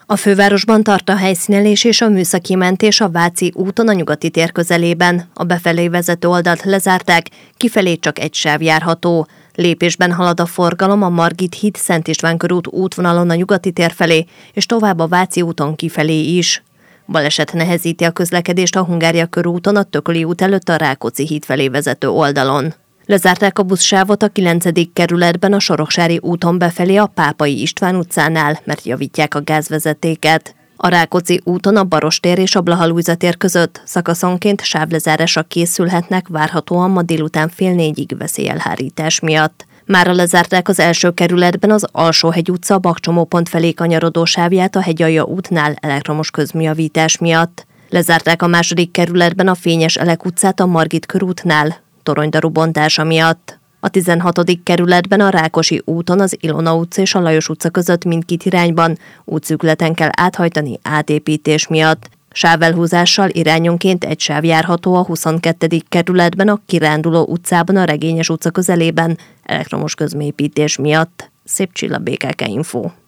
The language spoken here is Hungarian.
A fővárosban tart a helyszínelés és a műszaki mentés a Váci úton a Nyugati tér közelében. A befelé vezető oldalt lezárták, kifelé csak egy sáv járható. Lépésben halad a forgalom a Margit híd Szent István körút útvonalon a Nyugati tér felé, és tovább a Váci úton kifelé is. Baleset nehezíti a közlekedést a Hungária körúton a Tököli út előtt a Rákóczi híd felé vezető oldalon. Lezárták a buszsávot a 9. kerületben a Soroksári úton befelé a Pápai István utcánál, mert javítják a gázvezetéket. A Rákóczi úton a Barostér és a Blaha Lujza tér között szakaszonként sávlezárásra készülhetnek várhatóan ma délután 3:30 veszélyelhárítás miatt. Mára lezárták az első kerületben az Alsóhegy utca Bakcsomópont felé kanyarodó sávját a Hegyalja útnál elektromos közműjavítás miatt. Lezárták a második kerületben a Fényes Elek utcát a Margit körútnál toronydaru bontása miatt. A 16. kerületben a Rákosi úton az Ilona utca és a Lajos utca között mindkét irányban útszűkületen kell áthajtani átépítés miatt. Sávelhúzással irányonként egy sáv járható a 22. kerületben a Kiránduló utcában a Regényes utca közelében elektromos közműépítés miatt. Szép Csilla, BKK Info.